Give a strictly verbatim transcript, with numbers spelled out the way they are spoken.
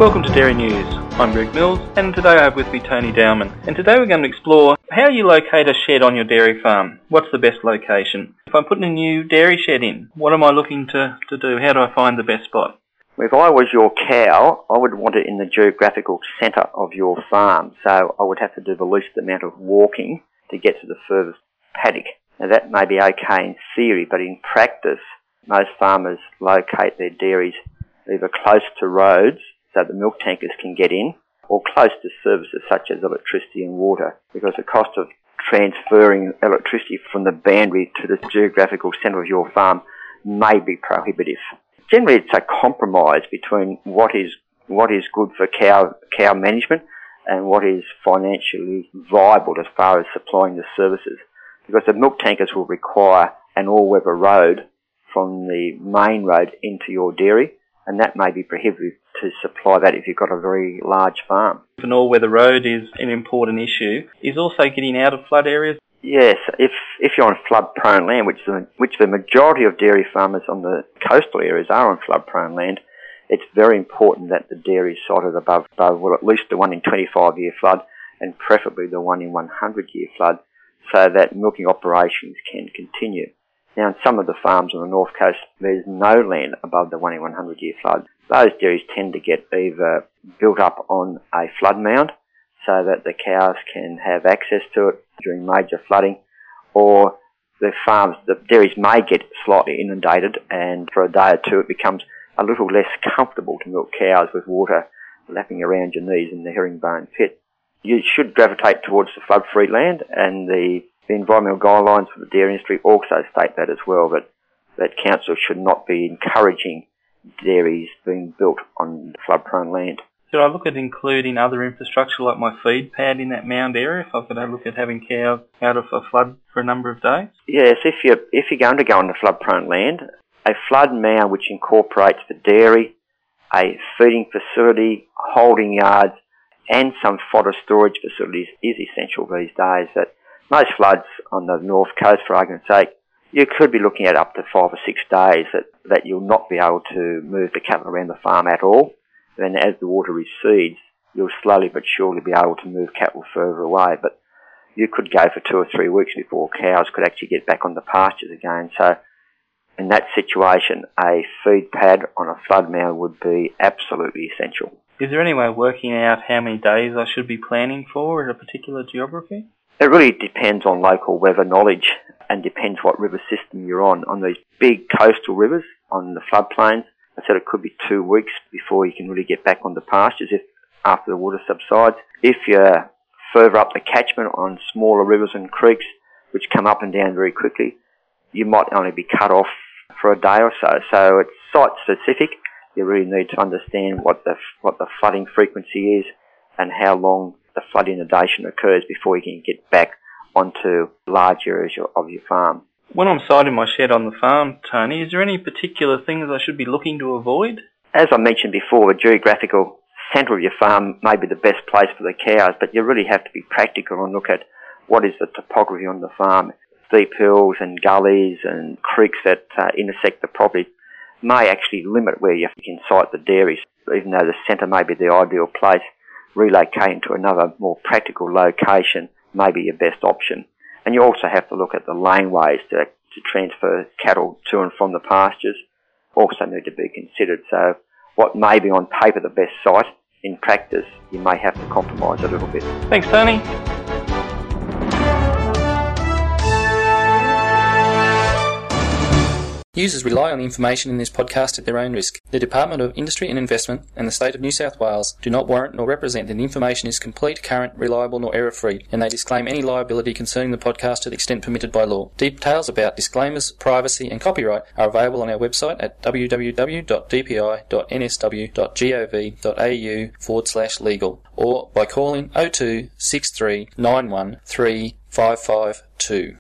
Welcome to Dairy News. I'm Greg Mills, and today I have with me Tony Dowman. And today we're going to explore how you locate a shed on your dairy farm. What's the best location? If I'm putting a new dairy shed in, what am I looking to, to do? How do I find the best spot? If I was your cow, I would want it in the geographical centre of your farm. So I would have to do the least amount of walking to get to the furthest paddock. Now that may be okay in theory, but in practice, most farmers locate their dairies either close to roads so the milk tankers can get in, or close to services such as electricity and water, because the cost of transferring electricity from the boundary to the geographical centre of your farm may be prohibitive. Generally, it's a compromise between what is what is good for cow cow management and what is financially viable as far as supplying the services, because the milk tankers will require an all-weather road from the main road into your dairy, and that may be prohibitive to supply that if you've got a very large farm. If an all-weather road is an important issue, is also getting out of flood areas? Yes, if if you're on flood-prone land, which the, which the majority of dairy farmers on the coastal areas are on flood-prone land, it's very important that the dairy is sited above, above well, at least the one in twenty-five year flood, and preferably the one in one hundred year flood, so that milking operations can continue. Now, in some of the farms on the north coast, there's no land above the one in one hundred year flood. Those dairies tend to get either built up on a flood mound so that the cows can have access to it during major flooding, or the farms, the dairies may get slightly inundated, and for a day or two it becomes a little less comfortable to milk cows with water lapping around your knees in the herringbone pit. You should gravitate towards the flood-free land, and the The environmental guidelines for the dairy industry also state that as well, that, that council should not be encouraging dairies being built on flood-prone land. Should I look at including other infrastructure like my feed pad in that mound area if I've got to look at having cows out of a flood for a number of days? Yes, if you're, if you're going to go on the flood-prone land, a flood mound which incorporates the dairy, a feeding facility, holding yards, and some fodder storage facilities is essential these days. That most floods on the north coast, for argument's sake, you could be looking at up to five or six days that, that you'll not be able to move the cattle around the farm at all. Then as the water recedes, you'll slowly but surely be able to move cattle further away. But you could go for two or three weeks before cows could actually get back on the pastures again. So in that situation, a feed pad on a flood mound would be absolutely essential. Is there any way of working out how many days I should be planning for in a particular geography? It really depends on local weather knowledge and depends what river system you're on. On these big coastal rivers, on the floodplains, I said it could be two weeks before you can really get back on the pastures if after the water subsides. If you're further up the catchment on smaller rivers and creeks, which come up and down very quickly, you might only be cut off for a day or so. So it's site specific. You really need to understand what the what the flooding frequency is and how long the flood inundation occurs before you can get back onto large areas of your farm. When I'm siting my shed on the farm, Tony, is there any particular things I should be looking to avoid? As I mentioned before, the geographical centre of your farm may be the best place for the cows, but you really have to be practical and look at what is the topography on the farm. Steep hills and gullies and creeks that uh, intersect the property may actually limit where you can site the dairies. Even though the centre may be the ideal place, relocating to another more practical location may be your best option. And you also have to look at the laneways to, to transfer cattle to and from the pastures, also need to be considered. So what may be on paper the best site, in practice you may have to compromise a little bit. Thanks, Tony. Users rely on the information in this podcast at their own risk. The Department of Industry and Investment and the State of New South Wales do not warrant nor represent that the information is complete, current, reliable nor error-free, and they disclaim any liability concerning the podcast to the extent permitted by law. Details about disclaimers, privacy and copyright are available on our website at w w w dot d p i dot n s w dot gov dot a u forward slash legal or by calling oh two six three nine one three five five two.